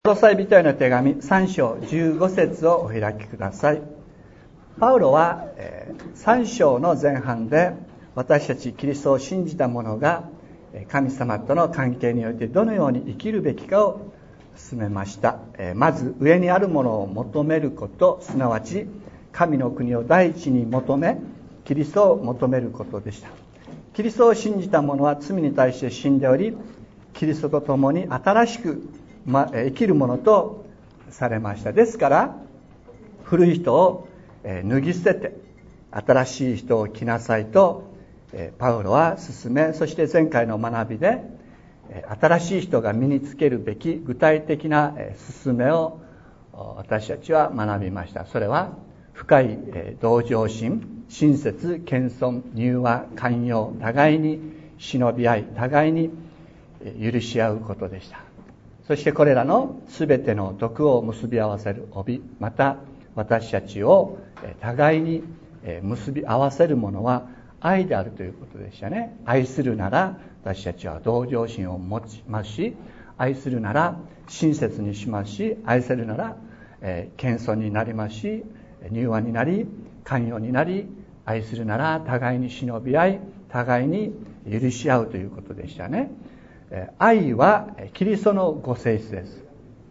コロサイ人への手紙3章15節をお開きください。パウロは3章の前半で私たちキリストを信じた者が神様との関係においてどのように生きるべきかを進めました。まず上にあるものを求めること、すなわち神の国を第一に求め、キリストを求めることでした。キリストを信じた者は罪に対して死んでおり、キリストと共に新しく生きるものとされました。ですから古い人を脱ぎ捨てて新しい人を着なさいとパウロは勧め、そして前回の学びで新しい人が身につけるべき具体的な勧めを私たちは学びました。それは深い同情心、親切、謙遜、柔和、寛容、互いに忍び合い、互いに許し合うことでした。そしてこれらのすべての徳を結び合わせる帯、また私たちを互いに結び合わせるものは愛であるということでしたね。愛するなら私たちは同情心を持ちますし、愛するなら親切にしますし、愛せるなら謙遜になりますし、柔和になり寛容になり、愛するなら互いに忍び合い、互いに許し合うということでしたね。愛はキリストのご性質です。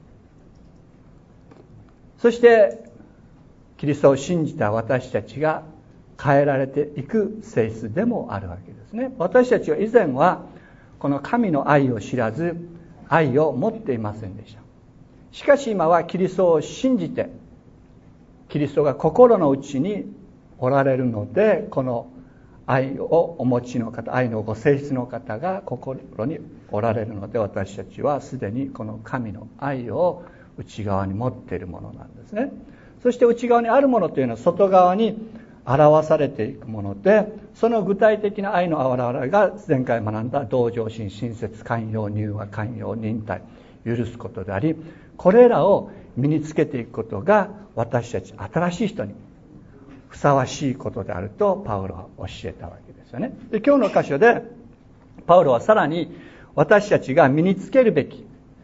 そしてキリストを信じた私たちが変えられていく性質でもあるわけですね。私たちは以前はこの神の愛を知らず、愛を持っていませんでした。しかし今はキリストを信じて、キリストが心の内におられるので、この愛をお持ちの方、愛のご性質の方が心におられるので、私たちはすでにこの神の愛を内側に持っているものなんですね。そして内側にあるものというのは外側に表されていくもので、その具体的な愛の表れが前回学んだ同情心、親切、寛容、柔和、寛容、忍耐、許すことであり、これらを身につけていくことが私たち新しい人にふさわしいことであるとパウロは教えたわけですよね。で、今日の箇所でパウロはさらに私たちが身につけるべき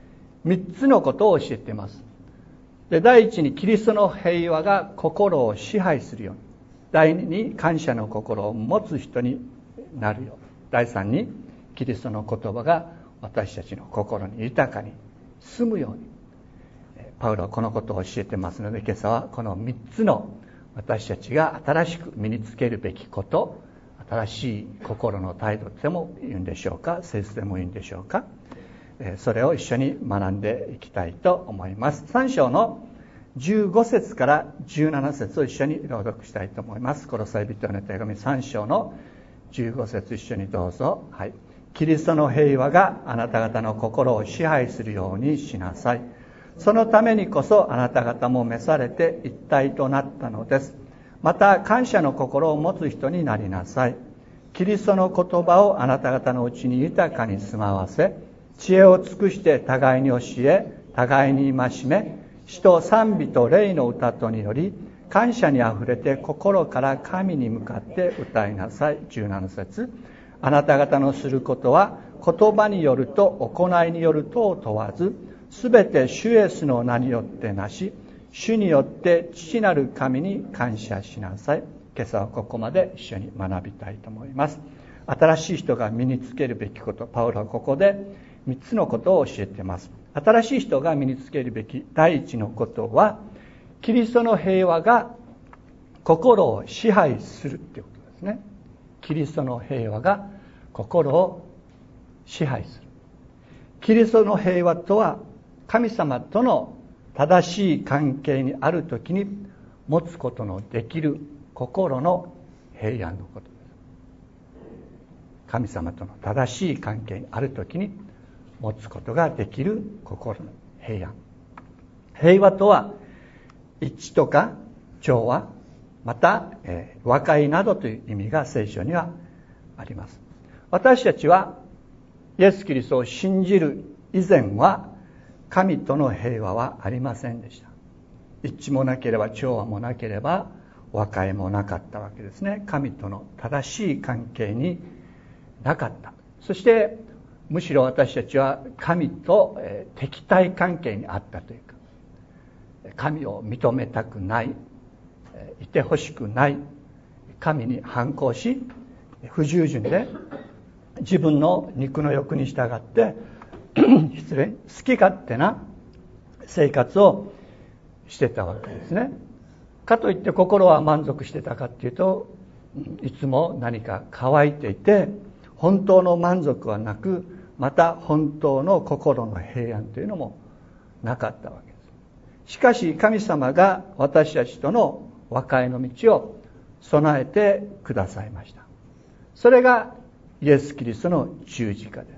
3つのことを教えています。で、第一にキリストの平和が心を支配するように、第二に感謝の心を持つ人になるように、第三にキリストの言葉が私たちの心に豊かに住むように、パウロはこのことを教えてますので、今朝はこの3つの私たちが新しく身につけるべきこと、新しい心の態度でも言うんでしょうか、性質でもいいんでしょうか、それを一緒に学んでいきたいと思います。3章の15節から17節を一緒に朗読したいと思います。コロサイ人への手紙3章の15節一緒にどうぞ。はい。キリストの平和があなた方の心を支配するようにしなさい。そのためにこそあなた方も召されて一体となったのです。また感謝の心を持つ人になりなさい。キリストの言葉をあなた方のうちに豊かに住まわせ、知恵を尽くして互いに教え、互いに戒め、詩と賛美と霊の歌とにより感謝にあふれて心から神に向かって歌いなさい。17節。あなた方のすることは言葉によると行いによるとを問わず、すべて主イエスの名によってなし、主によって父なる神に感謝しなさい。今朝はここまで一緒に学びたいと思います。新しい人が身につけるべきこと、パウロはここで3つのことを教えています。新しい人が身につけるべき第一のことは、キリストの平和が心を支配するということですね。キリストの平和が心を支配する。キリストの平和とは神様との正しい関係にあるときに持つことのできる心の平安のことです。神様との正しい関係にあるときに持つことができる心の平安。平和とは一致とか調和、また、和解などという意味が聖書にはあります。私たちはイエス・キリストを信じる以前は神との平和はありませんでした。一致もなければ調和もなければ和解もなかったわけですね。神との正しい関係になかった。そしてむしろ私たちは神と敵対関係にあったというか、神を認めたくない、いてほしくない、神に反抗し、不従順で自分の肉の欲に従って好き勝手な生活をしてたわけですね。かといって心は満足してたかっていうと、いつも何か乾いていて、本当の満足はなく、また本当の心の平安というのもなかったわけです。しかし神様が私たちとの和解の道を備えてくださいました。それがイエス・キリストの十字架です。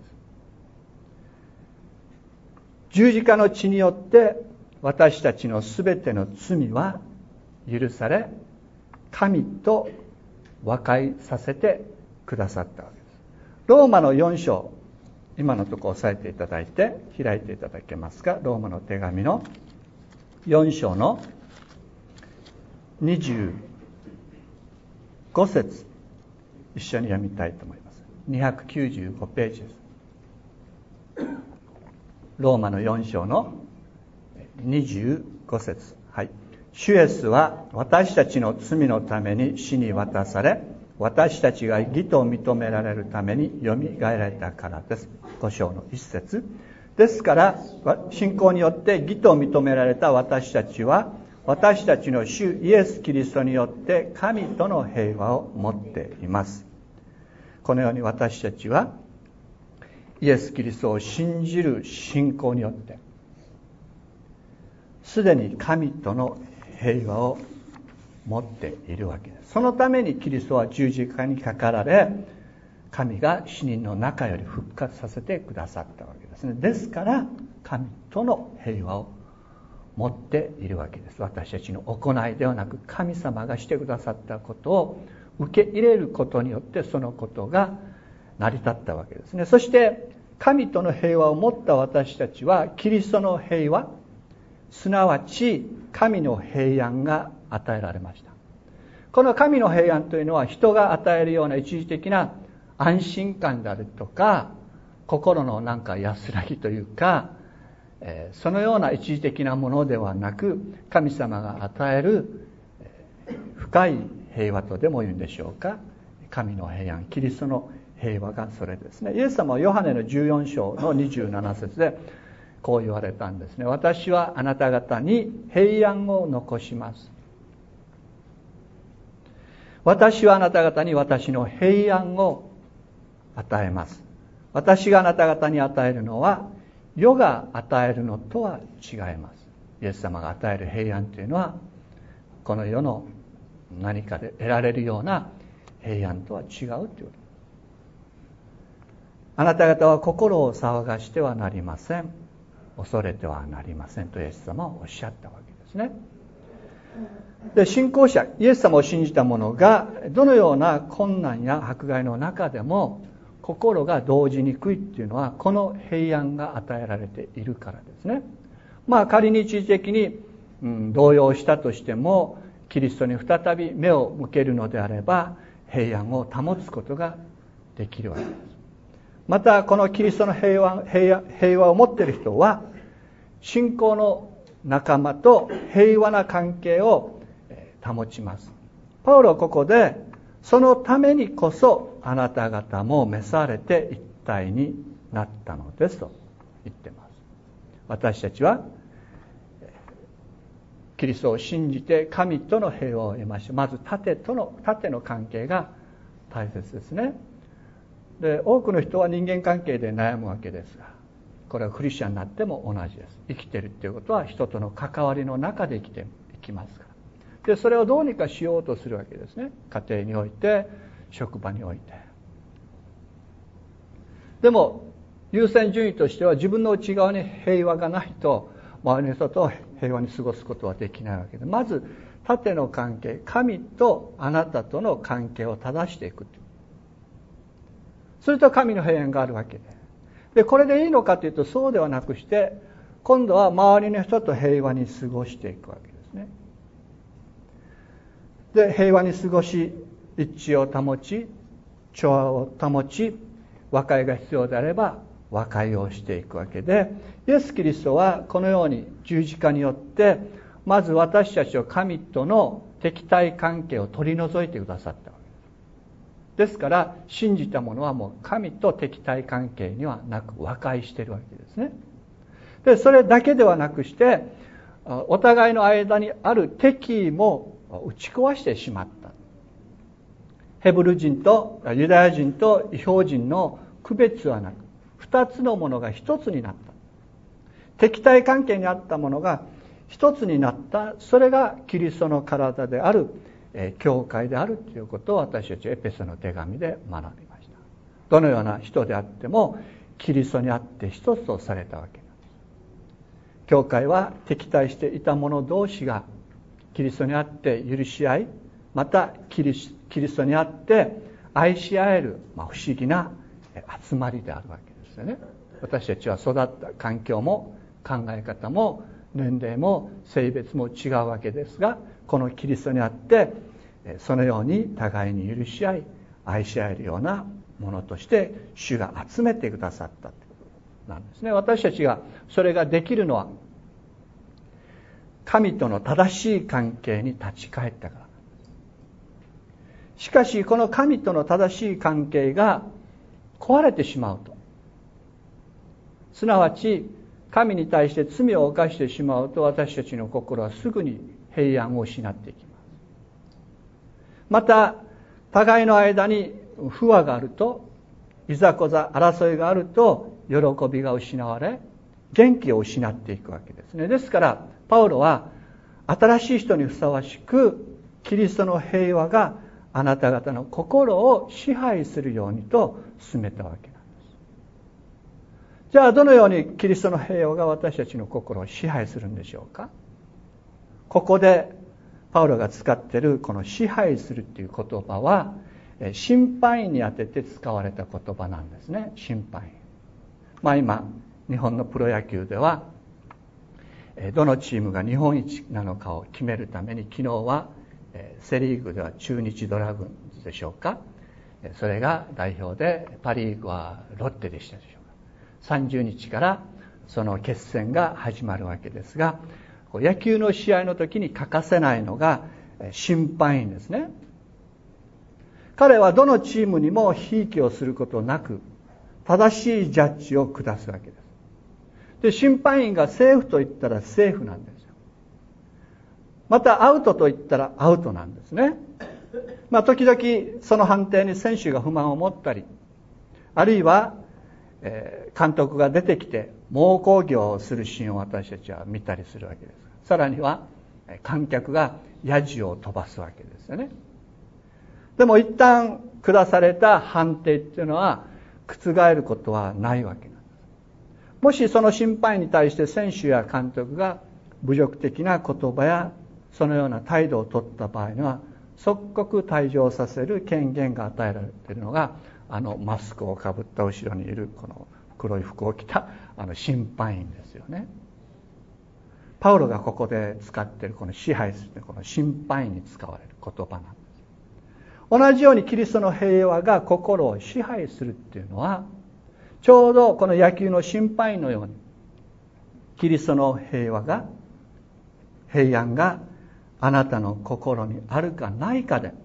十字架の血によって私たちのすべての罪は許され、神と和解させてくださったわけです。ローマの4章、今のところ押さえていただいて開いていただけますか。ローマの手紙の4章の25節、一緒に読みたいと思います。295ページです。ローマの4章の25節、はい。主イエスは私たちの罪のために死に渡され、私たちが義と認められるためによみがえられたからです。5章の1節ですから、信仰によって義と認められた私たちは、私たちの主イエス・キリストによって神との平和を持っています。このように私たちはイエス・キリストを信じる信仰によってすでに神との平和を持っているわけです。そのためにキリストは十字架にかかられ、神が死人の中より復活させてくださったわけですね。ですから神との平和を持っているわけです。私たちの行いではなく、神様がしてくださったことを受け入れることによってそのことが成り立ったわけですね。そして神との平和を持った私たちはキリストの平和、すなわち神の平安が与えられました。この神の平安というのは人が与えるような一時的な安心感であるとか、心の安らぎというか、そのような一時的なものではなく、神様が与える深い平和とでも言うんでしょうか、神の平安、キリストの平和がそれですね。イエス様はヨハネの14章の27節でこう言われたんですね。私はあなた方に平安を残します。私はあなた方に私の平安を与えます。私があなた方に与えるのは世が与えるのとは違います。イエス様が与える平安というのはこの世の何かで得られるような平安とは違うということ。あなた方は心を騒がしてはなりません。恐れてはなりませんとイエス様はおっしゃったわけですね。で、信仰者、イエス様を信じた者がどのような困難や迫害の中でも心が動じにくいっていうのは、この平安が与えられているからですね。仮に一時的に、動揺したとしても、キリストに再び目を向けるのであれば平安を保つことができるわけです。またこのキリストの平和を持っている人は信仰の仲間と平和な関係を保ちます。パウロはここでそのためにこそあなた方も召されて一体になったのですと言っています。私たちはキリストを信じて神との平和を得ましょう。まず縦の関係が大切ですね。で、多くの人は人間関係で悩むわけですが、これはクリスチャンになっても同じです。生きているっていうことは人との関わりの中で生きていきますから。で、それをどうにかしようとするわけですね。家庭において、職場において。でも優先順位としては自分の内側に平和がないと周りの人と平和に過ごすことはできないわけで、まず縦の関係、神とあなたとの関係を正していく。それと神の平安があるわけで、これでいいのかというとそうではなくして、今度は周りの人と平和に過ごしていくわけですね。で、平和に過ごし、一致を保ち、調和を保ち、和解が必要であれば和解をしていくわけで、イエス・キリストはこのように十字架によってまず私たちを神との敵対関係を取り除いてくださったわけです。ですから信じた者はもう神と敵対関係にはなく和解しているわけですね。でそれだけではなくして、お互いの間にある敵意も打ち壊してしまった。ヘブル人とユダヤ人と異邦人の区別はなく、二つのものが一つになった。敵対関係にあったものが一つになった。それがキリストの体である教会であるということを私たちはエペソの手紙で学びました。どのような人であってもキリストにあって一つとされたわけなんです。教会は敵対していた者同士がキリストにあって許し合い、またキリストにあって愛し合える、不思議な集まりであるわけですよね。私たちは育った環境も考え方も年齢も性別も違うわけですが、このキリストにあってそのように互いに許し合い愛し合えるようなものとして主が集めてくださったということなんですね。私たちがそれができるのは神との正しい関係に立ち返ったから。しかしこの神との正しい関係が壊れてしまうと、すなわち神に対して罪を犯してしまうと、私たちの心はすぐに平安を失っていきます。また互いの間に不和があると、いざこざ争いがあると喜びが失われ元気を失っていくわけですね。ですからパウロは新しい人にふさわしくキリストの平和があなた方の心を支配するようにと進めたわけなんです。じゃあどのようにキリストの平和が私たちの心を支配するんでしょうか。ここでパウロが使っているこの支配するという言葉は審判員に当てて使われた言葉なんですね。審判員、今日本のプロ野球ではどのチームが日本一なのかを決めるために、昨日はセリーグでは中日ドラゴンズでしょうか、それが代表で、パリーグはロッテでしたでしょうか。30日からその決戦が始まるわけですが、野球の試合の時に欠かせないのが審判員ですね。彼はどのチームにもひいきをすることなく正しいジャッジを下すわけです。で、審判員がセーフと言ったらセーフなんですよ。またアウトと言ったらアウトなんですね。時々その判定に選手が不満を持ったり、あるいは監督が出てきて猛抗議をするシーンを私たちは見たりするわけです。さらには観客がヤジを飛ばすわけですよね。でも一旦下された判定っていうのは覆ることはないわけなんです。もしその審判員に対して選手や監督が侮辱的な言葉やそのような態度を取った場合には即刻退場させる権限が与えられているのが、マスクをかぶった後ろにいるこの黒い服を着た審判員ですよね。パウロがここで使っているこの支配するこの審判員に使われる言葉なんです。同じようにキリストの平和が心を支配するっていうのは、ちょうどこの野球の審判員のようにキリストの平和が、平安があなたの心にあるかないかで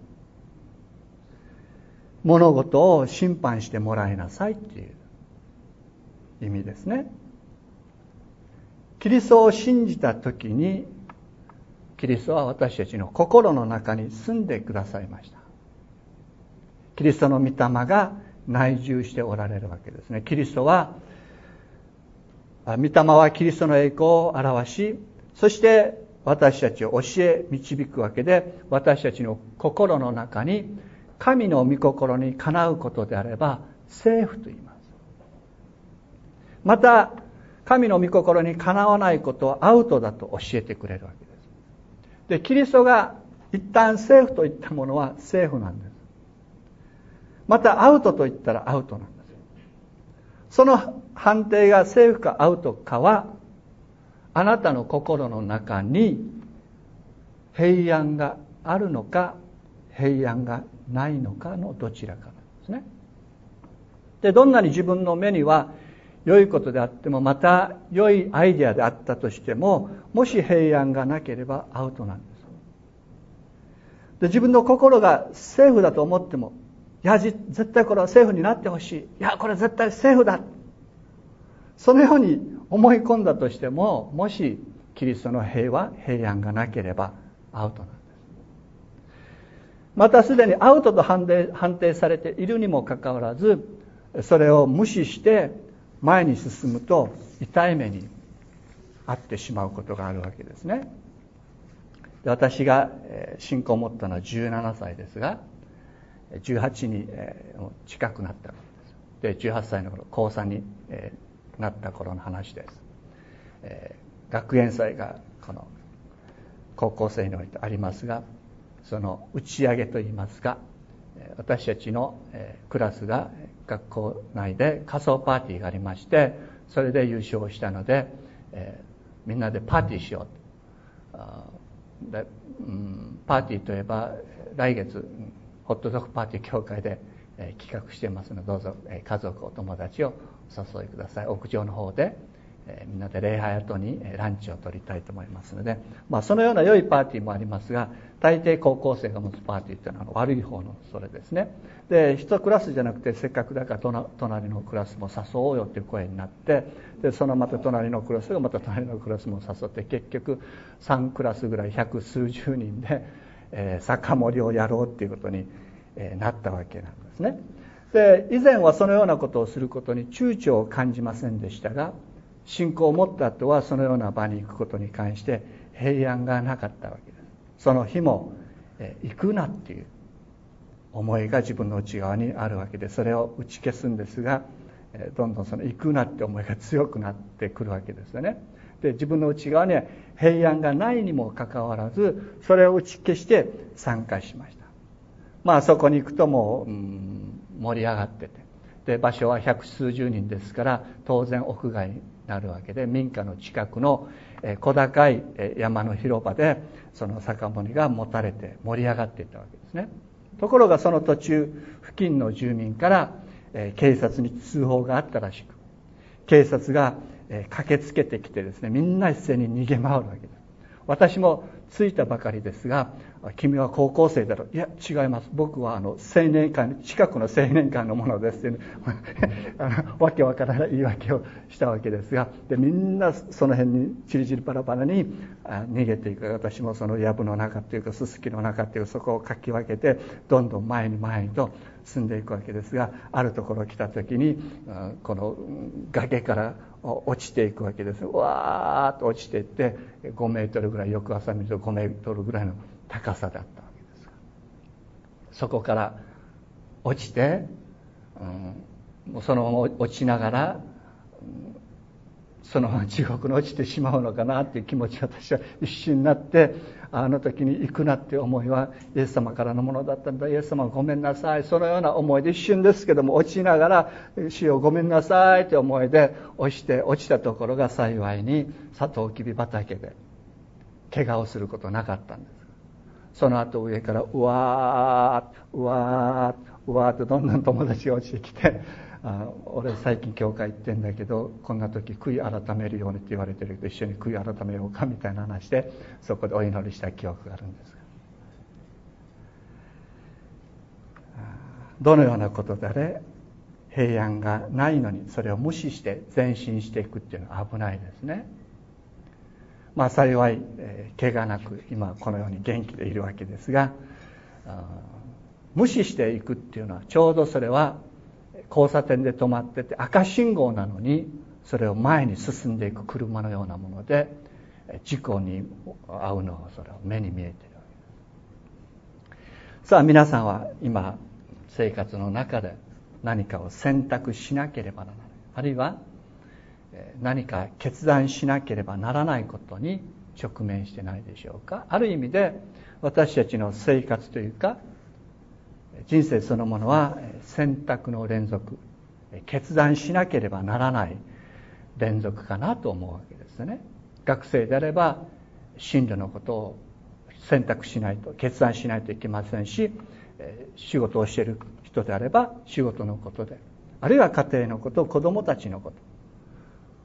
物事を審判してもらいなさいっていう意味ですね。キリストを信じた時にキリストは私たちの心の中に住んでくださいました。キリストの御霊が内住しておられるわけですね。キリストは、御霊はキリストの栄光を表し、そして私たちを教え導くわけで、私たちの心の中に神の御心にかなうことであればセーフと言います。また神の御心にかなわないことはアウトだと教えてくれるわけです。で、キリストが一旦セーフと言ったものはセーフなんです。またアウトと言ったらアウトなんです。その判定がセーフかアウトかは、あなたの心の中に平安があるのか平安がないのかのどちらかなんですね。で、どんなに自分の目には良いことであっても、また良いアイデアであったとしても、もし平安がなければアウトなんです。で、自分の心がセーフだと思っても、いや、絶対これはセーフになってほしい、いや、これは絶対セーフだ、そのように思い込んだとしても、もしキリストの平安がなければアウトなんです。またすでにアウトと判定されているにもかかわらず、それを無視して前に進むと痛い目に遭ってしまうことがあるわけですね。で、私が信仰を持ったのは17歳ですが、18に近くなった頃です。で、18歳の頃、高3になった頃の話です。学園祭がこの高校生においてありますが、その打ち上げといいますか、私たちのクラスが学校内で仮装パーティーがありまして、それで優勝したので、みんなでパーティーしようと。で、パーティーといえば来月ホットドッグパーティー協会で企画していますので、どうぞ家族お友達をお誘いください。屋上の方でみんなで礼拝後にランチを取りたいと思いますので、そのような良いパーティーもありますが、大抵高校生が持つパーティーというのは悪い方のそれですね。で、一クラスじゃなくて、せっかくだから隣のクラスも誘おうよという声になって、で、そのまた隣のクラスがまた隣のクラスも誘って、結局3クラスぐらい百数十人で、酒盛りをやろうということになったわけなんですね。で、以前はそのようなことをすることに躊躇を感じませんでしたが、信仰を持った後はそのような場に行くことに関して平安がなかったわけです。その日も行くなっていう思いが自分の内側にあるわけで、それを打ち消すんですが、どんどんその行くなって思いが強くなってくるわけですよね。で、自分の内側には平安がないにもかかわらず、それを打ち消して参加しました。そこに行くともう、盛り上がってて、で、場所は百数十人ですから、当然屋外になるわけで、民家の近くの小高い山の広場でその酒盛りが持たれて盛り上がっていったわけですね。ところがその途中、付近の住民から警察に通報があったらしく、警察が駆けつけてきてですね、みんな一斉に逃げ回るわけです。私も着いたばかりですが、君は高校生だろう。いや、違います。僕は青年館、近くの青年館のものですという、わけわからない言い訳をしたわけですが、で、みんなその辺にチリチリパラパラに逃げていく。私もその藪の中というか、すすきの中というそこをかき分けて、どんどん前にと進んでいくわけですが、あるところ来た時に、この崖から落ちていくわけです。わーっと落ちていって、5メートルぐらい、翌朝見ると5メートルぐらいの高さだったわけです。そこから落ちて、そのまま落ちながら、そのまま地獄に落ちてしまうのかなっていう気持ちが私は一瞬になって、あの時に行くなっていう思いはイエス様からのものだったんだ、イエス様ごめんなさい、そのような思いで一瞬ですけども、落ちながら主よごめんなさいという思いで落ちたところが幸いにサトウキビ畑で怪我をすることなかったんです。その後上からうわーっとどんどん友達が落ちてきて、俺最近教会行ってんだけど、こんな時悔い改めるようにって言われてるけど、一緒に悔い改めようかみたいな話で、そこでお祈りした記憶があるんですが、どのようなことであれ平安がないのにそれを無視して前進していくっていうのは危ないですね。幸い怪我なく今このように元気でいるわけですが、無視していくっていうのはちょうどそれは交差点で止まってて赤信号なのにそれを前に進んでいく車のようなもので、事故に遭うのをそれを目に見えているわけです。さあ皆さんは今生活の中で何かを選択しなければならない、あるいは何か決断しなければならないことに直面してないでしょうか。ある意味で私たちの生活というか人生そのものは選択の連続、決断しなければならない連続かなと思うわけですね。学生であれば進路のことを選択しないと、決断しないといけませんし、仕事をしている人であれば仕事のことで、あるいは家庭のこと、子供たちのこと、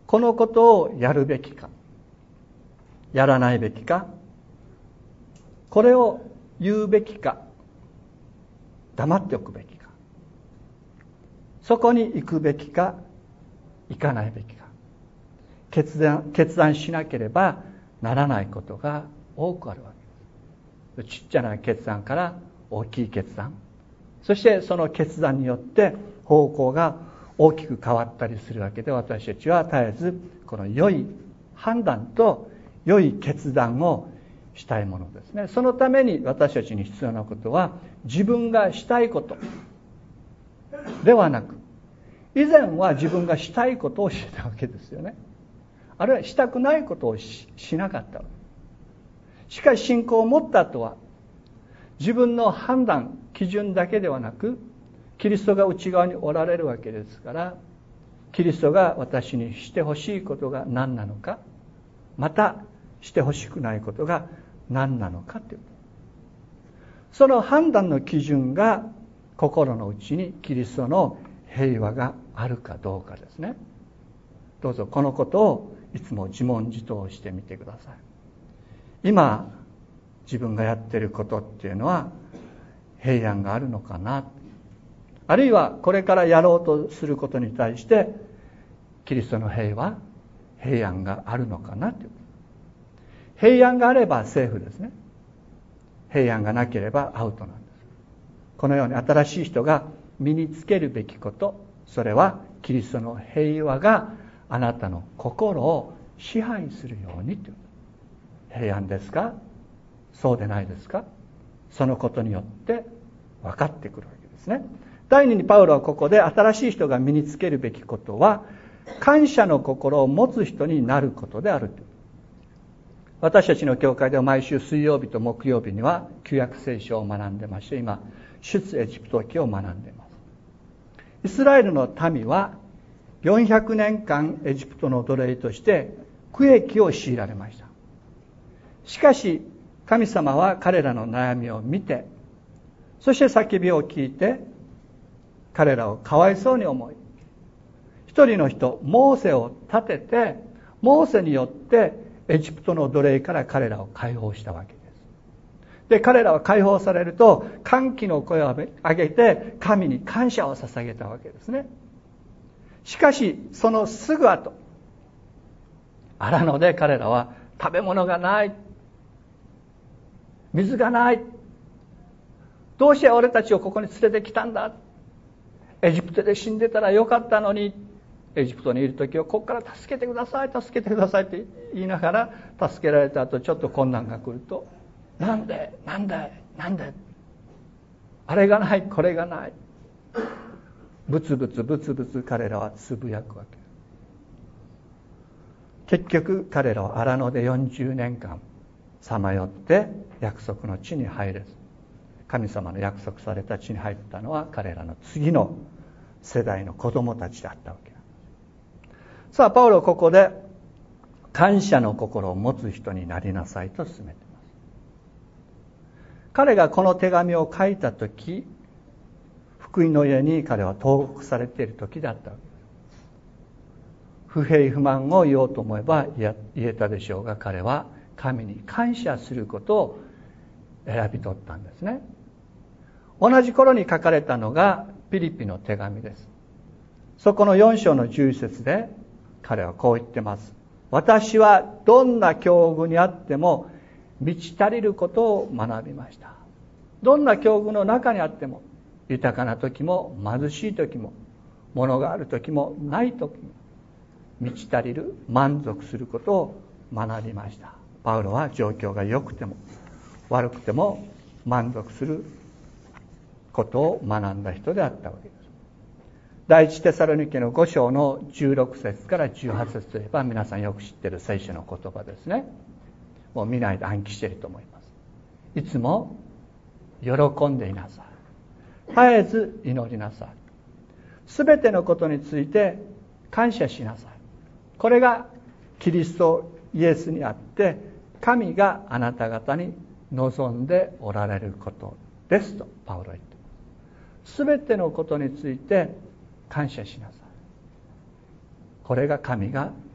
このことをやるべきか、やらないべきか、これを言うべきか、黙っておくべきか、そこに行くべきか、行かないべきか、決断しなければならないことが多くあるわけです。ちっちゃな決断から大きい決断、そしてその決断によって方向が大きく変わったりするわけで、私たちは絶えずこの良い判断と良い決断をしたいものですね。そのために私たちに必要なことは、自分がしたいことではなく、以前は自分がしたいことをしてたわけですよね。あるいはしたくないことを しなかったわけ。しかし信仰を持った後は、自分の判断基準だけではなく、キリストが内側におられるわけですから、キリストが私にしてほしいことが何なのか、またしてほしくないことが何なのかという、その判断の基準が心の内にキリストの平和があるかどうかですね。どうぞこのことをいつも自問自答してみてください。今自分がやっていることっていうのは平安があるのかな、あるいはこれからやろうとすることに対してキリストの平安があるのかなという。平安があればセーフですね。平安がなければアウトなんです。このように新しい人が身につけるべきこと、それはキリストの平和があなたの心を支配するようにという。平安ですか、そうでないですか、そのことによって分かってくるわけですね。第二にパウロはここで新しい人が身につけるべきことは感謝の心を持つ人になることであるという。私たちの教会では毎週水曜日と木曜日には旧約聖書を学んでまして、今出エジプト記を学んでいます。イスラエルの民は400年間エジプトの奴隷として苦役を強いられました。しかし神様は彼らの悩みを見て、そして叫びを聞いて彼らをかわいそうに思い、一人の人モーセを立てて、モーセによってエジプトの奴隷から彼らを解放したわけです。で、彼らは解放されると歓喜の声を上げて神に感謝を捧げたわけですね。しかしそのすぐ後、荒野で彼らは食べ物がない、水がない、どうして俺たちをここに連れてきたんだ、エジプトで死んでたらよかったのに、エジプトにいる時はここから助けてください、助けてくださいって言いながら、助けられた後ちょっと困難が来ると、なんであれがない、これがない、ブツブツ彼らはつぶやくわけ。結局彼らは荒野で40年間さまよって約束の地に入れず、神様の約束された地に入ったのは彼らの次の世代の子供たちだったわけ。さあパウロはここで感謝の心を持つ人になりなさいと勧めています。彼がこの手紙を書いた時、福音の家に彼は投獄されている時だったわけです。不平不満を言おうと思えば言えたでしょうが、彼は神に感謝することを選び取ったんですね。同じ頃に書かれたのがピリピの手紙です。そこの4章の11節で彼はこう言ってます。私はどんな境遇にあっても満ち足りることを学びました。どんな境遇の中にあっても、豊かな時も貧しい時も、物がある時もない時も、満ち足りる、満足することを学びました。パウロは状況が良くても悪くても満足することを学んだ人であったわけです。第一テサロニケの5章の16節から18節といえば皆さんよく知っている聖書の言葉ですね。もう見ないで暗記していると思います。いつも喜んでいなさい。絶えず祈りなさい。すべてのことについて感謝しなさい。これがキリストイエスにあって神があなた方に望んでおられることですとパウロは言っています。すべてのことについて感謝しなさい。これが神が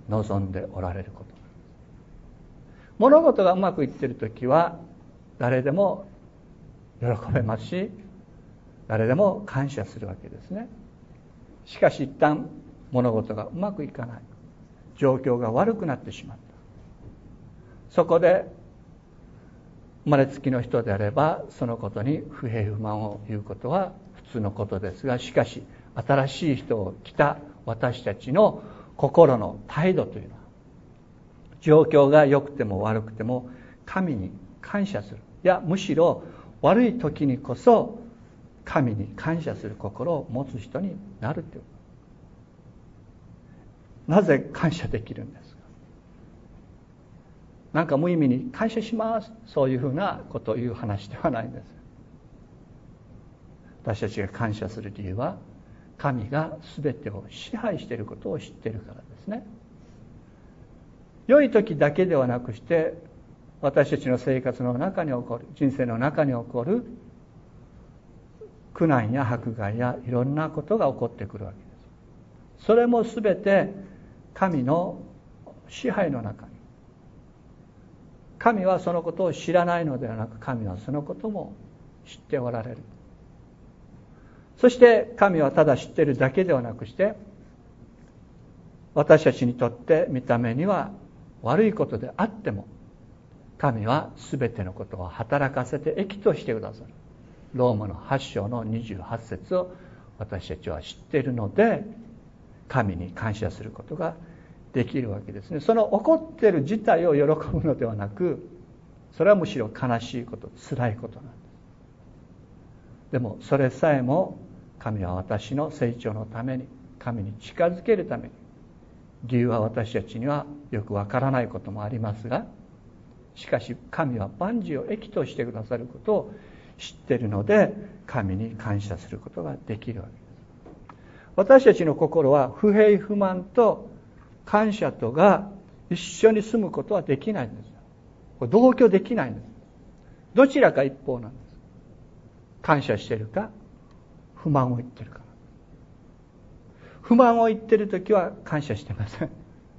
望んでおられること。物事がうまくいっているときは誰でも喜べますし、誰でも感謝するわけですね。しかし一旦物事がうまくいかない、状況が悪くなってしまった、そこで生まれつきの人であればそのことに不平不満を言うことは普通のことですが、しかし新しい人を来た私たちの心の態度というのは、状況が良くても悪くても神に感謝する、いやむしろ悪い時にこそ神に感謝する心を持つ人になるという。なぜ感謝できるんですか。なんか無意味に感謝します、そういうふうなことを言う話ではないんです。私たちが感謝する理由は、神が全てを支配していることを知っているからですね。良い時だけではなくして、私たちの生活の中に起こる、人生の中に起こる苦難や迫害やいろんなことが起こってくるわけです。それも全て神の支配の中に。神はそのことを知らないのではなく、神はそのことも知っておられる。そして神はただ知っているだけではなくして、私たちにとって見た目には悪いことであっても、神は全てのことを働かせて益としてくださる。ローマの8章の28節を私たちは知っているので、神に感謝することができるわけですね。その起こっている事態を喜ぶのではなく、それはむしろ悲しいこと、辛いことなんです。でもそれさえも神は私の成長のために、神に近づけるために、理由は私たちにはよくわからないこともありますが、しかし神は万事を益としてくださることを知っているので、神に感謝することができるわけです。私たちの心は不平不満と感謝とが一緒に住むことはできないんです。これ同居できないんです。どちらか一方なんです。感謝しているか、不満を言っているか。不満を言っているときは感謝してません。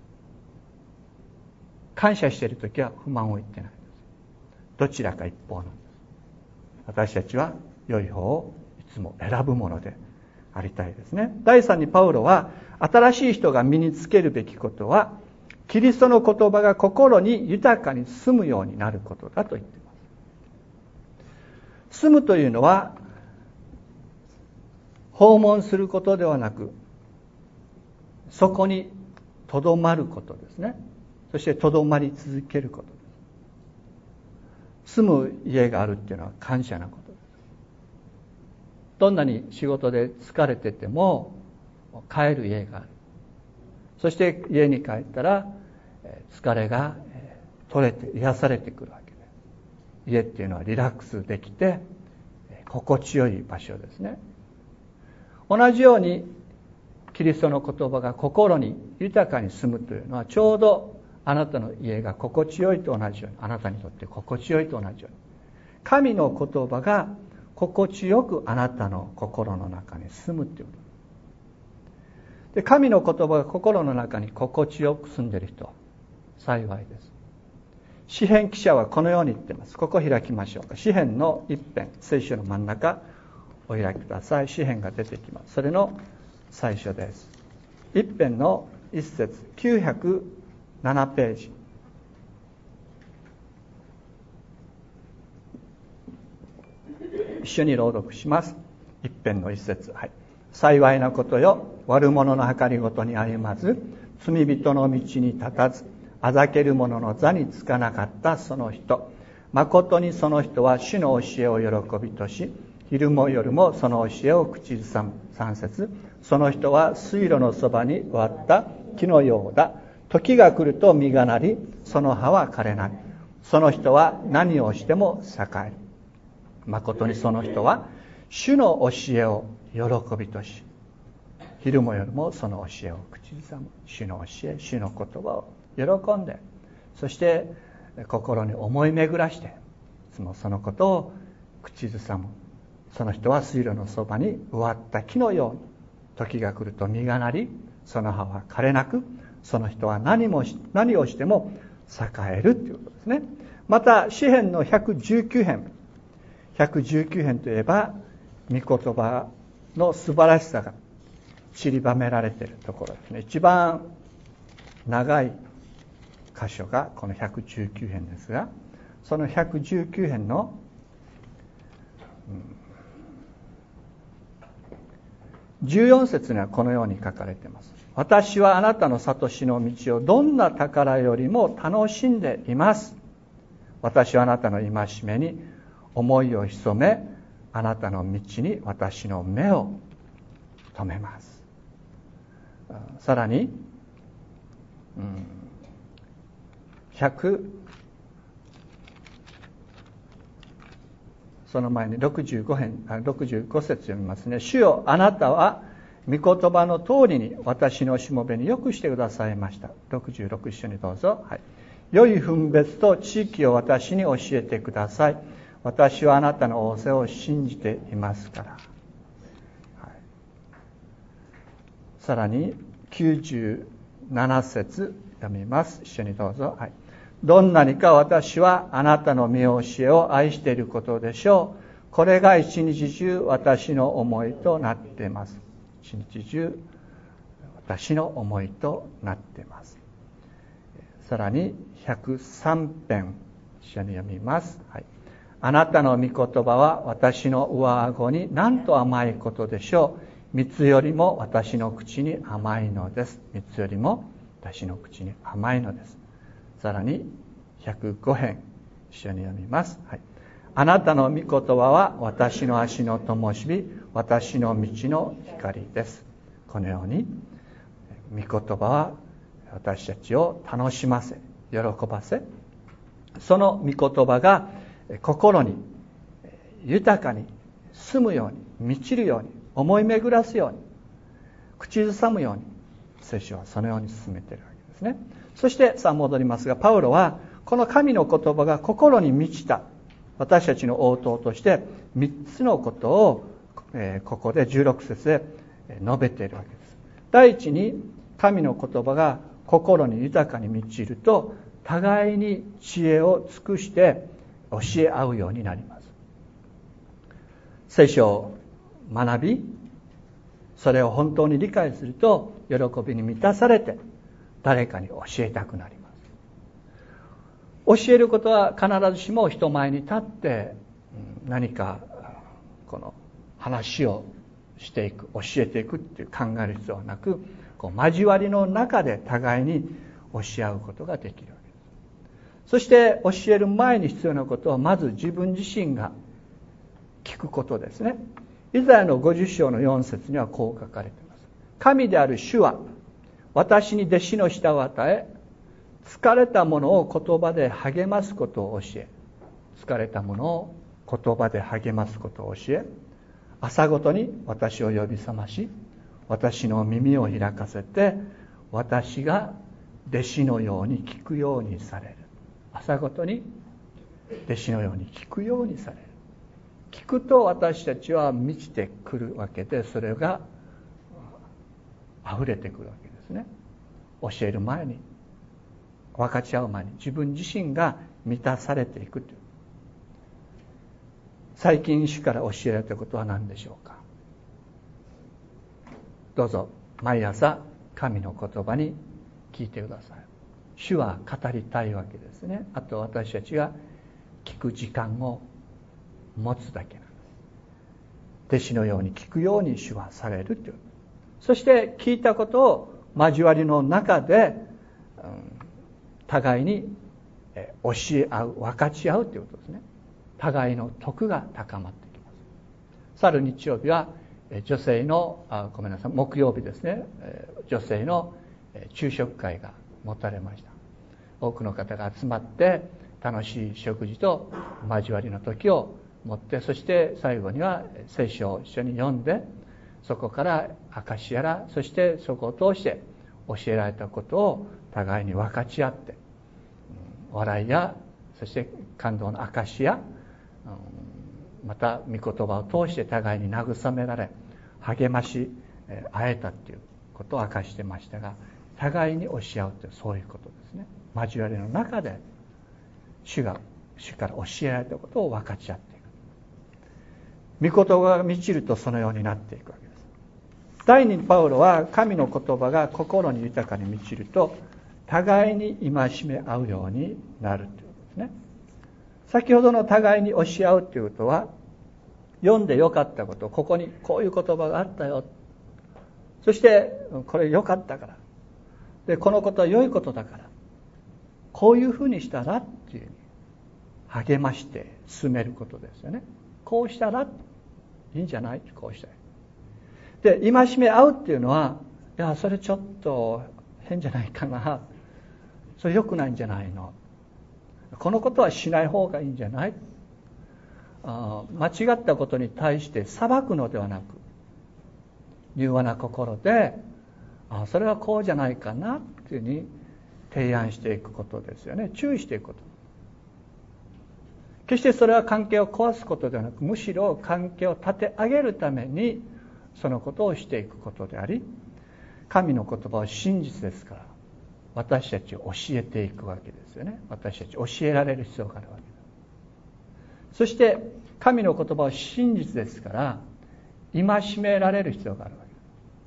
感謝しているときは不満を言ってないんです。どちらか一方なんです。私たちは良い方をいつも選ぶものでありたいですね。第3にパウロは、新しい人が身につけるべきことは、キリストの言葉が心に豊かに住むようになることだと言っています。住むというのは、訪問することではなく、そこにとどまることですね。そしてとどまり続けることです。住む家があるっていうのは感謝なことです。どんなに仕事で疲れてても帰る家がある。そして家に帰ったら疲れが取れて癒されてくるわけです。家っていうのはリラックスできて心地よい場所ですね。同じようにキリストの言葉が心に豊かに住むというのは、ちょうどあなたの家が心地よいと同じように、あなたにとって心地よいと同じように、神の言葉が心地よくあなたの心の中に住むということで、神の言葉が心の中に心地よく住んでいる人、幸いです。詩編記者はこのように言っています。ここ開きましょうか。詩編の一編、聖書の真ん中お開きください。詩編が出てきます。それの最初です。一編の一節、907ページ。一緒に朗読します。一編の一節、はい。幸いなことよ、悪者の計りごとに歩まず、罪人の道に立たず、あざける者の座につかなかったその人。誠にその人は主の教えを喜びとし、昼も夜もその教えを口ずさむ。3節、その人は水路のそばに植わった木のようだ。時が来ると実がなり、その葉は枯れない。その人は何をしても栄える。誠にその人は主の教えを喜びとし、昼も夜もその教えを口ずさむ。主の教え、主の言葉を喜んで、そして心に思い巡らして、いつもそのことを口ずさむ。その人は水路のそばに植わった木のように、時が来ると実がなり、その葉は枯れなく、 その人は何をしても栄えるということですね。また詩編の119編といえば御言葉の素晴らしさが散りばめられているところですね。一番長い箇所がこの119編ですが、その119編の14節にはこのように書かれています。私はあなたの悟しの道をどんな宝よりも楽しんでいます。私はあなたの戒めに思いを潜め、あなたの道に私の目を留めます。さらに、その前に65節読みますね。主よ、あなたは御言葉の通りに私のしもべによくしてくださいました。66一緒にどうぞ。はい。良い分別と知識を私に教えてください。私はあなたの仰せを信じていますから。はい、さらに97節読みます。一緒にどうぞ。はい。どんなにか私はあなたの御教えを愛していることでしょう。これが一日中私の思いとなっています。一日中私の思いとなっています。さらに103編一緒に読みます。はい。あなたの御言葉は私の上顎になんと甘いことでしょう。蜜よりも私の口に甘いのです。蜜よりも私の口に甘いのです。さらに105編一緒に読みます。はい。あなたの御言葉は私の足の灯火、私の道の光です。このように御言葉は私たちを楽しませ、喜ばせ、その御言葉が心に豊かに住むように、満ちるように、思い巡らすように、口ずさむように、聖書はそのように進めているわけですね。そしてさあ戻りますが、パウロはこの神の言葉が心に満ちた私たちの応答として3つのことをここで16節で述べているわけです。第一に、神の言葉が心に豊かに満ちると互いに知恵を尽くして教え合うようになります。聖書を学び、それを本当に理解すると喜びに満たされて誰かに教えたくなります。教えることは必ずしも人前に立って何かこの話をしていく、教えていくっていう考える必要はなく、交わりの中で互いに教え合うことができるわけです。そして教える前に必要なことは、まず自分自身が聞くことですね。イザヤの50章の4節にはこう書かれています。神である主は私に弟子の舌を与え、疲れた者を言葉で励ますことを教え、疲れた者を言葉で励ますことを教え、朝ごとに私を呼び覚まし、私の耳を開かせて、私が弟子のように聞くようにされる。朝ごとに弟子のように聞くようにされる。聞くと私たちは満ちてくるわけで、それが溢れてくるわけですね。教える前に、分かち合う前に自分自身が満たされていくという。最近主から教えられたことは何でしょうか。どうぞ毎朝神の言葉に聞いてください。主は語りたいわけですね。あと私たちが聞く時間を持つだけなんです。弟子のように聞くように主はされるという。そして聞いたことを交わりの中で、互いに教え合う、分かち合うということですね。互いの徳が高まってきます。去る日曜日は女性の木曜日ですね、女性の昼食会が持たれました。多くの方が集まって楽しい食事と交わりの時を持って、そして最後には聖書を一緒に読んで、そこから証しやら、そしてそこを通して教えられたことを互いに分かち合って、笑いやそして感動の証しや、また御言葉を通して互いに慰められ励まし会えたということを明かしてましたが、 互いに教え合うってそういうことですね。交わりの中で主から教えられたことを分かち合っていく。御言葉が満ちるとそのようになっていくわけです。第二にパウロは神の言葉が心に豊かに満ちると互いに戒め合うようになるということですね。先ほどの互いに教え合うということは、読んでよかったこと、ここにこういう言葉があったよ、そしてこれよかったから、でこのことは良いことだから、こういうふうにしたらっていう励まして進めることですよね。こうしたらいいんじゃない、こうしたら。で戒め合うっていうのは、いやそれちょっと変じゃないかな、それ良くないんじゃないの、このことはしない方がいいんじゃない、間違ったことに対して裁くのではなく、柔和な心でそれはこうじゃないかなっていうふうに提案していくことですよね。注意していくこと。決してそれは関係を壊すことではなく、むしろ関係を立て上げるためにそのことをしていくことであり、神の言葉は真実ですから、私たちを教えていくわけですよね。私たち教えられる必要があるわけです。そして神の言葉は真実ですから、戒められる必要があるわけです。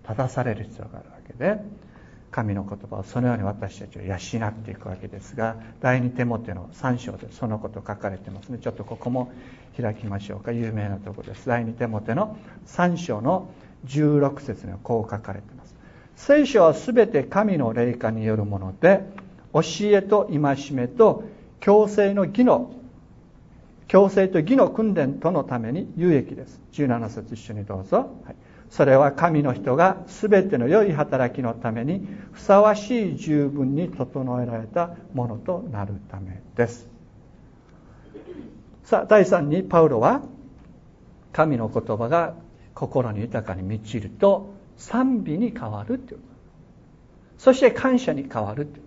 正される必要があるわけで、神の言葉はそのように私たちを養っていくわけですが、第二テモテの3章でそのこと書かれてますね。ちょっとここも開きましょうか。有名なところです。第二テモテの3章の16節にはこう書かれています。聖書はすべて神の霊感によるもので、教えと戒めと矯正と義の訓練とのために有益です。17節一緒にどうぞ。はい、それは神の人がすべての良い働きのためにふさわしい十分に整えられたものとなるためです。さあ、第3にパウロは神の言葉が心に豊かに満ちると賛美に変わるという、そして感謝に変わるという。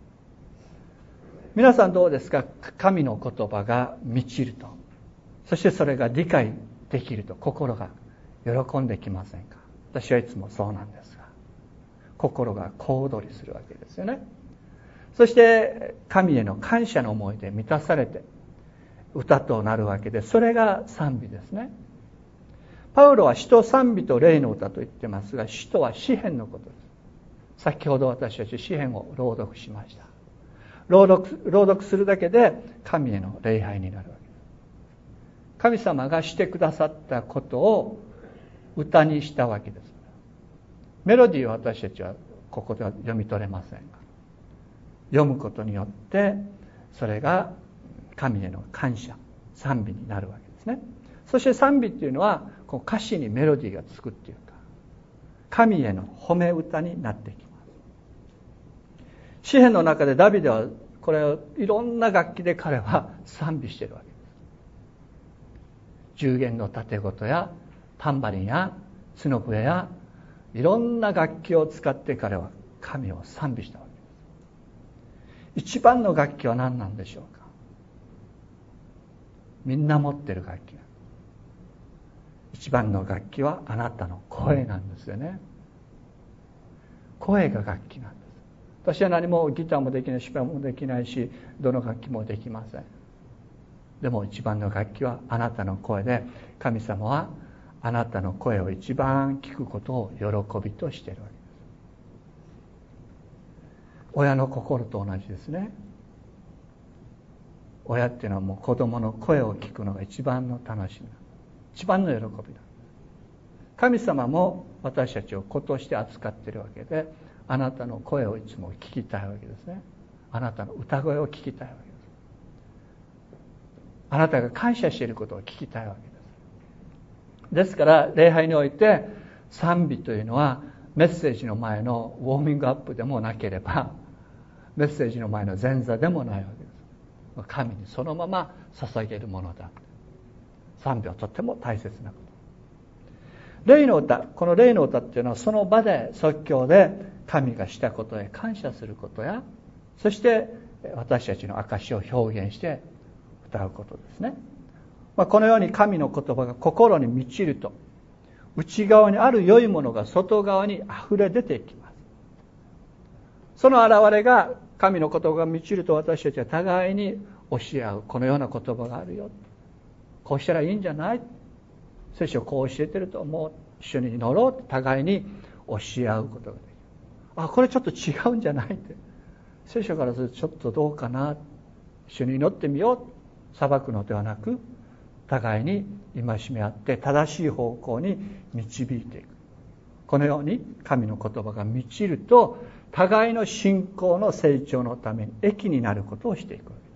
皆さんどうですか？神の言葉が満ちると、そしてそれが理解できると心が喜んできませんか？私はいつもそうなんですが、心が小躍りするわけですよね。そして神への感謝の思いで満たされて歌となるわけで、それが賛美ですね。パウロは詩と賛美と霊の歌と言ってますが、詩とは詩篇のことです。先ほど私たち詩篇を朗読しました。朗読するだけで神への礼拝になるわけです。神様がしてくださったことを歌にしたわけです。メロディーは私たちはここでは読み取れませんが、読むことによってそれが神への感謝、賛美になるわけですね。そして賛美っていうのはこう歌詞にメロディーがつくっていうか、神への褒め歌になってきます。詩篇の中でダビデはこれをいろんな楽器で彼は賛美しているわけです。10弦の盾琴やタンバリンや角笛やいろんな楽器を使って彼は神を賛美したわけです。一番の楽器は何なんでしょうか？みんな持っている楽器。一番の楽器はあなたの声なんですよね。声が楽器なんです。私は何もギターもできないし、シパもできないし、どの楽器もできません。でも一番の楽器はあなたの声で、神様はあなたの声を一番聞くことを喜びとしているわけです。親の心と同じですね。親っていうのはもう子供の声を聞くのが一番の楽しみ、一番の喜びだ。神様も私たちを子として扱っているわけで、あなたの声をいつも聞きたいわけですね。あなたの歌声を聞きたいわけです。あなたが感謝していることを聞きたいわけです。ですから礼拝において賛美というのはメッセージの前のウォーミングアップでもなければ、メッセージの前の前座でもないわけです。神にそのまま捧げるものだ。賛美はとても大切なこと。霊の歌、この霊の歌っていうのはその場で即興で神がしたことへ感謝することや、そして私たちの証を表現して歌うことですね。このように神の言葉が心に満ちると、内側にある良いものが外側に溢れ出ていきます。 その現れが神の言葉が満ちると、私たちは互いに教え合う。このような言葉があるよ、こうしたらいいんじゃない、聖書をこう教えてると思う、一緒に祈ろうと互いに教え合うことができる。これちょっと違うんじゃないって、聖書からするとちょっとどうかな、一緒に祈ってみよう、裁くのではなく互いに戒め合って正しい方向に導いていく。このように神の言葉が満ちると、互いの信仰の成長のために益になることをしていくわけです。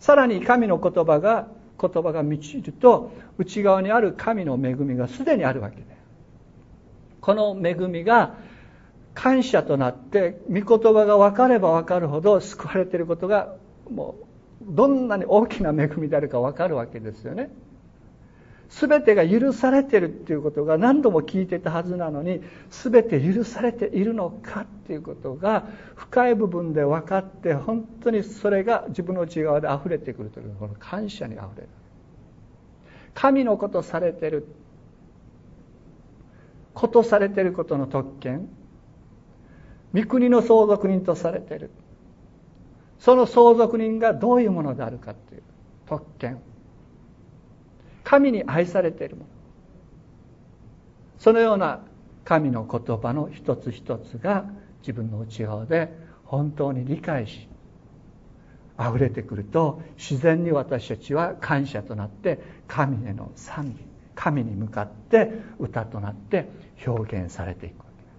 さらに神の言葉が満ちると、内側にある神の恵みがすでにあるわけで、この恵みが感謝となって、御言葉が分かれば分かるほど救われていることが、もうどんなに大きな恵みであるか分かるわけですよね。全てが許されているっていうことが何度も聞いてたはずなのに、全て許されているのかっていうことが深い部分で分かって、本当にそれが自分の内側で溢れてくるという、この感謝に溢れる。神のことされていることされていることの特権、御国の相続人とされている、その相続人がどういうものであるかという特権、神に愛されているもの、そのような神の言葉の一つ一つが自分の内側で本当に理解し溢れてくると、自然に私たちは感謝となって神への賛美、神に向かって歌となって表現されていくわけです。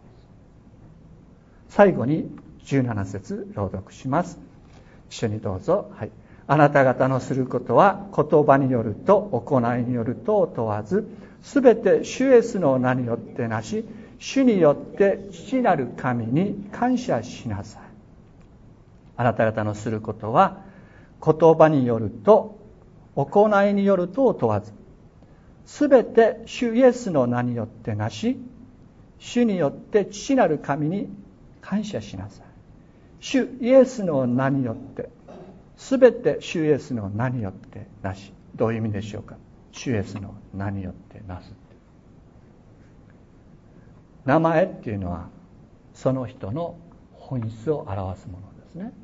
最後に17節朗読します。一緒にどうぞ。はい。あなた方のすることは言葉によると行いによるとを問わず、すべて主イエスの名によってなし、主によって父なる神に感謝しなさい。あなた方のすることは言葉によると行いによるとを問わず、すべて主イエスの名によってなし、主によって父なる神に感謝しなさい。主イエスの名によって、すべて主イエスの名によってなし。どういう意味でしょうか。主イエスの名によってなす。名前っていうのはその人の本質を表すものですね。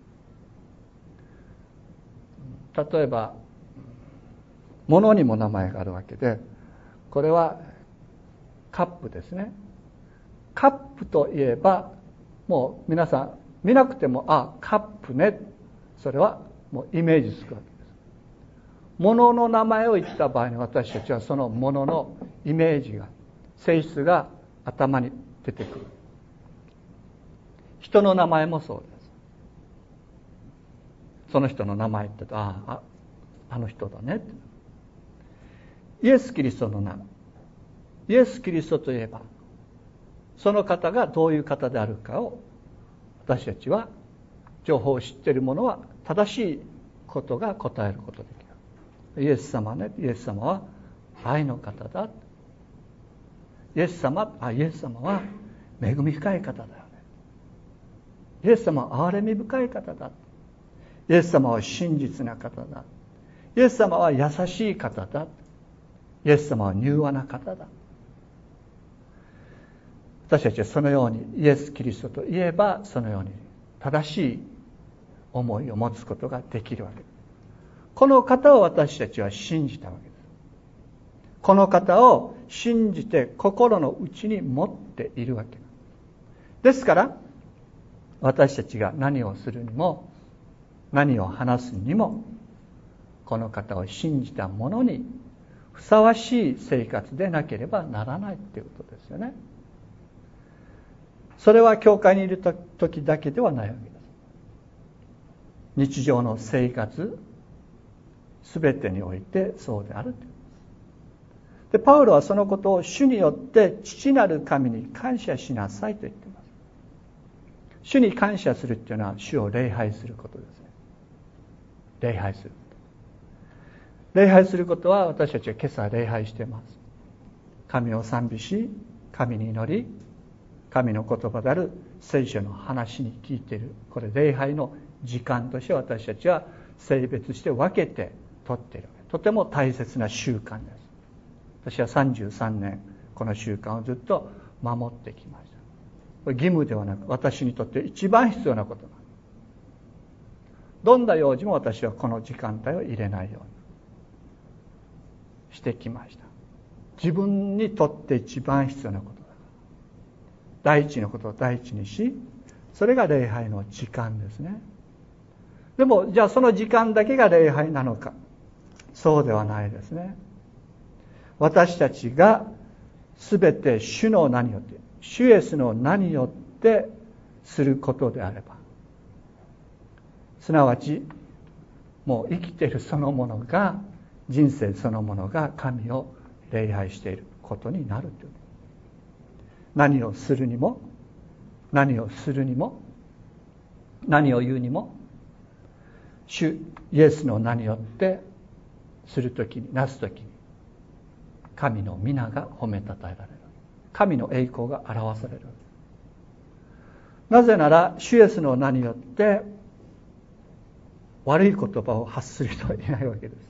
例えば物にも名前があるわけで、これはカップですね。カップといえばもう皆さん見なくても、カップね、それはもうイメージつくわけです。物の名前を言った場合に、私たちはその物のイメージが、性質が頭に出てくる。人の名前もそうです。その人の名前ってあの人だねって。イエス・キリストの名、イエス・キリストといえばその方がどういう方であるかを、私たちは情報を知っている者は正しいことが答えることができる。イエス様ね、イエス様は愛の方だ。イエス様は恵み深い方だよね。イエス様は憐れみ深い方だ。イエス様は真実な方だ。イエス様は優しい方だ。イエス様は柔和な方だ。私たちはそのようにイエス・キリストといえば、そのように正しい思いを持つことができるわけです。この方を私たちは信じたわけです。この方を信じて心の内に持っているわけですから、私たちが何をするにも何を話すにも、この方を信じた者にふさわしい生活でなければならないということですよね。それは教会にいる時だけではないわけです。日常の生活すべてにおいてそうであるという。で、パウロはそのことを主によって父なる神に感謝しなさいと言っています。主に感謝するというのは主を礼拝することですね。礼拝する。礼拝することは、私たちは今朝礼拝しています。神を賛美し、神に祈り、神の言葉である聖書の話に聞いている。これ礼拝の時間として私たちは性別して分けて取っている。とても大切な習慣です。私は33年この習慣をずっと守ってきました。 義務ではなく、私にとって一番必要なことなんです。どんな用事も私はこの時間帯を入れないようにしてきました。自分にとって一番必要なことだから、第一のことを第一にし、それが礼拝の時間ですね。でもじゃあその時間だけが礼拝なのか、そうではないですね。私たちがすべて主の名によって、主イエスの名によってすることであれば、すなわちもう生きているそのものが、人生そのものが神を礼拝していることになるという。何をするにも、何をするにも、何を言うにも、主イエスの名によってするときに、なすときに、神の皆が褒めたたえられる。神の栄光が表される。なぜなら主イエスの名によって悪い言葉を発する人はいないわけです。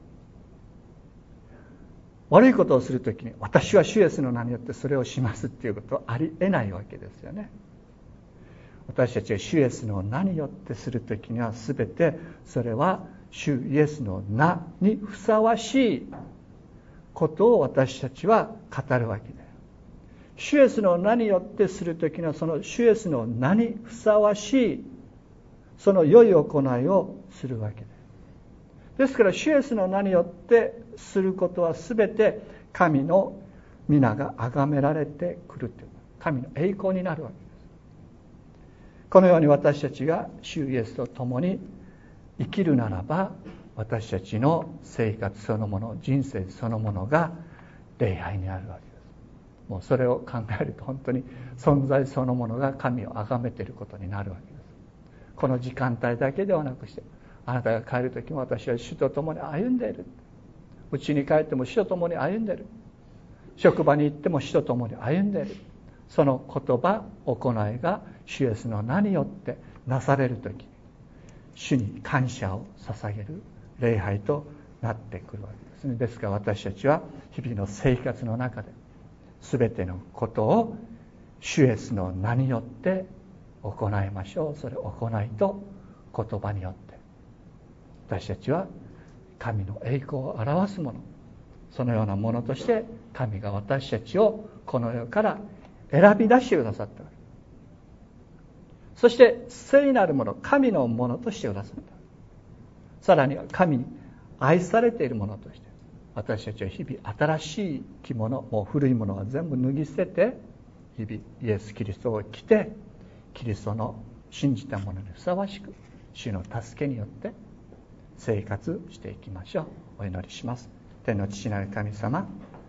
悪いことをするときに、私は主イエスの名によってそれをしますっていうことはありえないわけですよね。私たちが主イエスの名によってするときには、すべてそれは主イエスの名にふさわしいことを私たちは語るわけです。主イエスの名によってするときには、その主イエスの名にふさわしいその良い行いをするわけです。ですから主イエスの名によってすることはすべて神の皆が崇められてくるという、神の栄光になるわけです。このように私たちが主イエスと共に生きるならば、私たちの生活そのもの、人生そのものが礼拝になるわけです。もうそれを考えると本当に存在そのものが神を崇めていることになるわけです。この時間帯だけではなくして、あなたが帰るときも私は主と共に歩んでいる。家に帰っても主と共に歩んでいる。職場に行っても主と共に歩んでいる。その言葉、行いが主イエスの名によってなされるとき、主に感謝を捧げる礼拝となってくるわけですね。ですから私たちは日々の生活の中で全てのことを主イエスの名によって行いましょう。それ行いと言葉によって私たちは神の栄光を表すもの、そのようなものとして神が私たちをこの世から選び出してくださったわけ。そして聖なるもの、神のものとしてくださった。さらには神に愛されているものとして、私たちは日々新しい着物、もう古いものは全部脱ぎ捨てて、日々イエス・キリストを着て、キリストの信じたものにふさわしく主の助けによって生活していきましょう。お祈りします。天の父なる神様、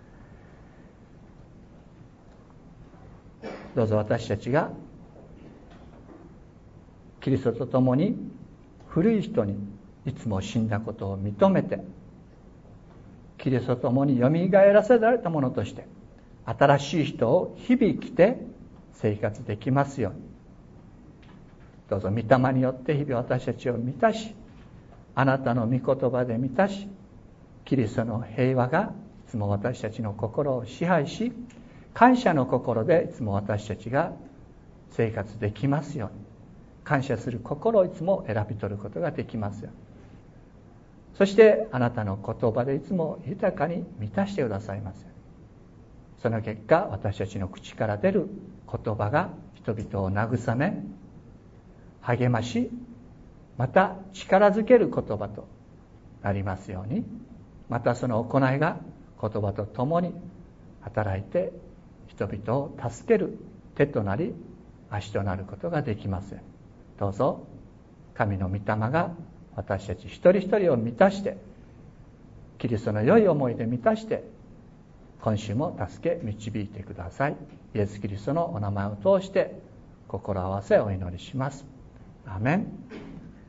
どうぞ私たちがキリストと共に古い人にいつも死んだことを認めて、キリストと共によみがえらせられたものとして新しい人を日々着て生活できますように、どうぞ御霊によって日々私たちを満たし、あなたの御言葉で満たし、キリストの平和がいつも私たちの心を支配し、感謝の心でいつも私たちが生活できますように、感謝する心をいつも選び取ることができますように、そしてあなたの言葉でいつも豊かに満たしてくださいますように、その結果私たちの口から出る言葉が人々を慰め、励まし、また力づける言葉となりますように、またその行いが言葉とともに働いて人々を助ける手となり足となることができますように、どうぞ神の御霊が私たち一人一人を満たして、キリストの良い思いで満たして、今週も助け導いてください。イエス・キリストのお名前を通して心合わせお祈りします。アーメン。